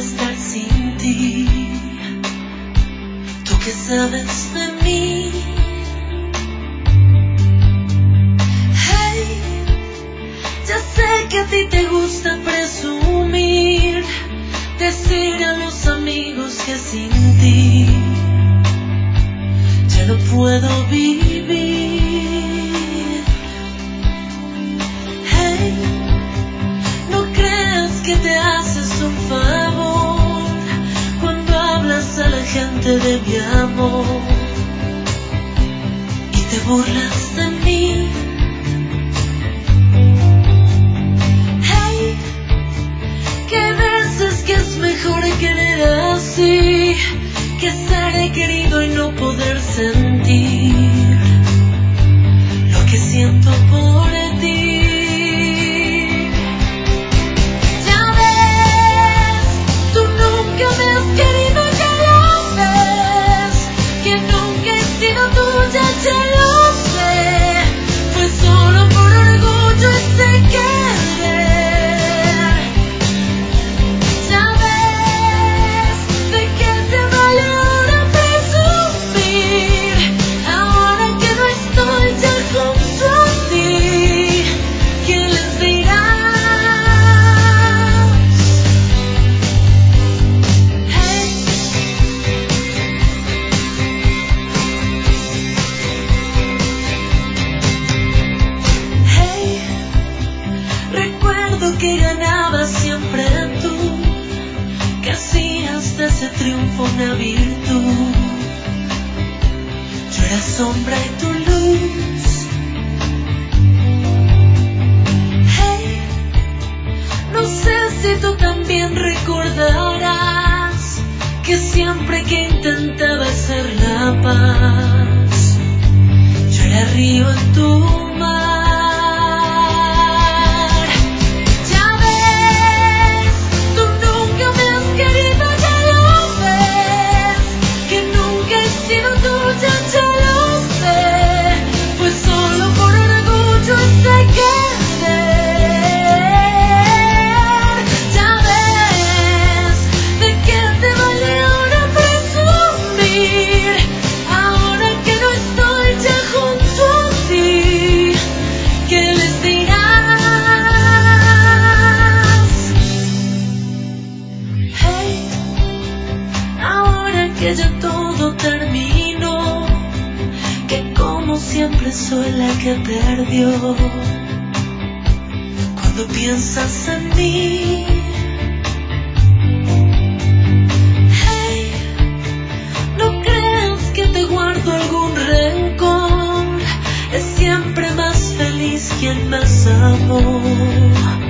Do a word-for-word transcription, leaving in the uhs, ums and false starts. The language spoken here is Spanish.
estar sin ti. Tú que sabes de mí. Hey, ya sé que a ti te gusta presumir, decir a los amigos que sin ti ya no puedo vivir. Hey, no creas que te haces un favor cuando hablas a la gente de mi amor y te burlas de mí. Hey, que veces que es mejor querer así que ser querido y no poder sentir lo que siento por ti. Ya ves, tú nunca me has querido, ya lo ves, que nunca he sido tuya, ya lo sé. Fue solo por orgullo ese querer. Ya ves, de qué te vale ahora presumir, ahora que no estoy ya junto a ti. ¿Qué les dirás? Hey, hey, recuerdo que ganabas siempre tú, que hacías de ese triunfo una virtud. Yo era sombra y tu luz. Hey, no sé si tú también recordarás que siempre que intentaba hacer la paz, yo era río en tu mar. Ya ves, tú nunca me has querido, ya lo ves, que nunca he sido tuya, ya lo sé. Fue solo por orgullo ese querer. Ya ves, de qué te vale ahora presumir, ahora que no estoy ya junto a ti. ¿Qué les dirás? Hey, ahora que ya todo terminó, que como siempre soy la que perdió. Cuando piensas en mí, hey, no creas que te guardo algún rencor. Es siempre más feliz quien más amó.